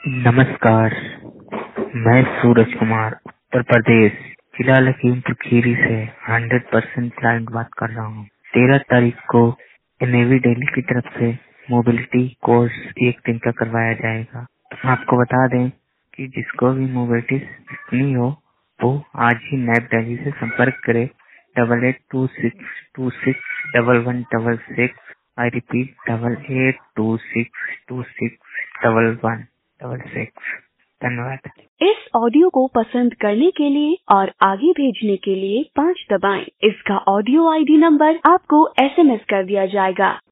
नमस्कार, मैं सूरज कुमार उत्तर प्रदेश जिला लखीमपुर खीरी से 100% क्लाइंट बात कर रहा हूँ। 13 तारीख को नेवी दिल्ली की तरफ से मोबिलिटी कोर्स 1 दिन का करवाया जाएगा। आपको बता दें कि जिसको भी मोबिलिटी सीखनी हो वो आज ही नैब दिल्ली से संपर्क करे 8826261166। I repeat 8826261166। धन्यवाद। इस ऑडियो को पसंद करने के लिए और आगे भेजने के लिए 5 दबाएं। इसका ऑडियो आईडी नंबर आपको SMS कर दिया जाएगा।